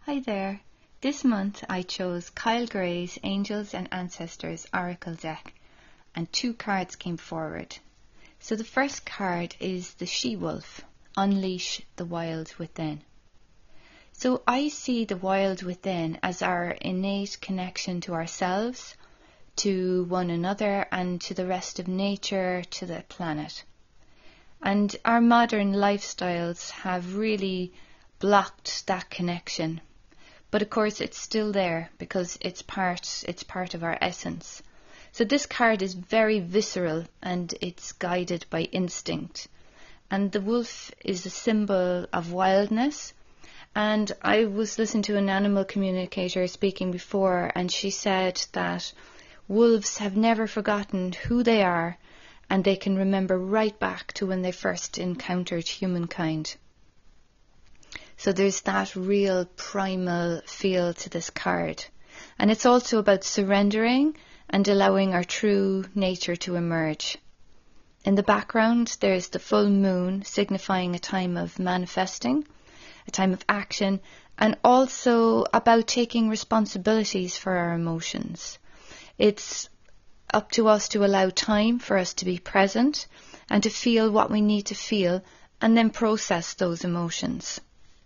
Hi there. This month I chose Kyle Gray's Angels and Ancestors Oracle deck, and two cards came forward. So the first card is the She-Wolf, Unleash the Wild Within. So I see the wild within as our innate connection to ourselves, to one another, and to the rest of nature, to the planet. And our modern lifestyles have really blocked that connection. But of course it's still there because it's part of our essence. So this card is very visceral and it's guided by instinct. And the wolf is a symbol of wildness. And I was listening to an animal communicator speaking before, and she said that wolves have never forgotten who they are, and they can remember right back to when they first encountered humankind. So there's that real primal feel to this card. And it's also about surrendering and allowing our true nature to emerge. In the background, there's the full moon, signifying a time of manifesting, a time of action, and also about taking responsibilities for our emotions. It's up to us to allow time for us to be present and to feel what we need to feel and then process those emotions.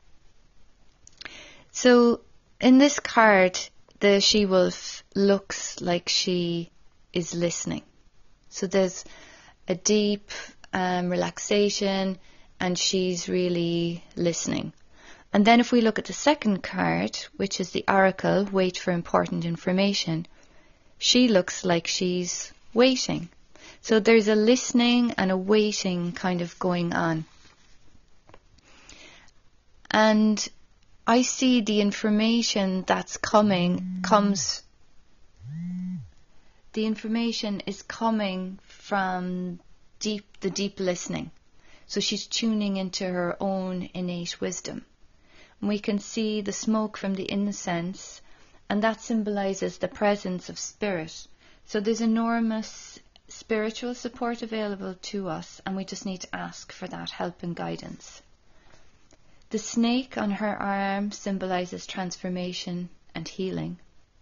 So in this card, the she-wolf looks like she is listening. So there's a deep relaxation and she's really listening. And then if we look at the second card, which is the Oracle, Wait for Important Information, she looks like she's waiting. So there's a listening and a waiting kind of going on. And I see the information that's the information is coming from the deep listening. So she's tuning into her own innate wisdom. And we can see the smoke from the incense, and that symbolizes the presence of spirit. So there's enormous spiritual support available to us, and we just need to ask for that help and guidance. The snake on her arm symbolizes transformation and healing.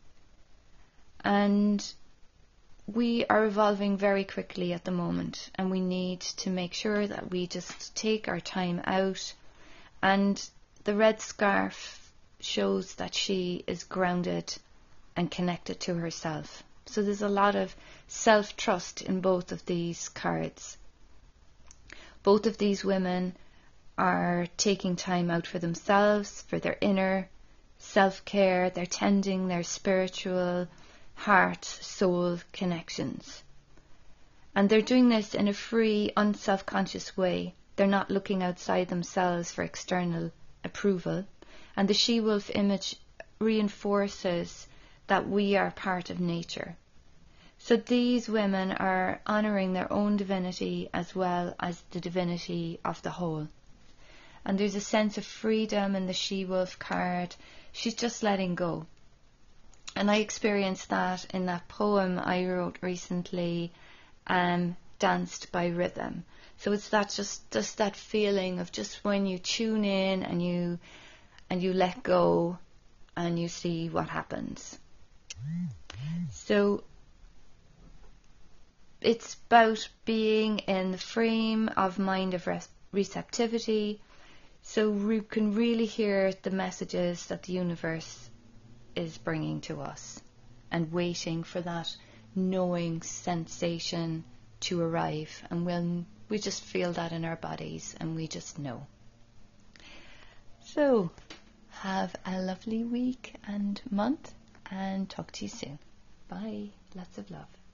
And we are evolving very quickly at the moment, and we need to make sure that we just take our time out. And the red scarf shows that she is grounded and connected to herself. So there's a lot of self-trust in both of these cards. Both of these women are taking time out for themselves, for their inner self-care. They're tending their spiritual heart, soul connections. And they're doing this in a free, unself-conscious way. They're not looking outside themselves for external approval. And the she-wolf image reinforces that we are part of nature. So these women are honouring their own divinity as well as the divinity of the whole. And there's a sense of freedom in the she-wolf card. She's just letting go. And I experienced that in that poem I wrote recently, Danced by Rhythm. So it's that just that feeling of just when you tune in and you let go and you see what happens. So it's about being in the frame of mind of receptivity, so we can really hear the messages that the universe is bringing to us, and waiting for that knowing sensation to arrive. And when we just feel that in our bodies and we just know. So have a lovely week and month, and talk to you soon. Bye. Lots of love.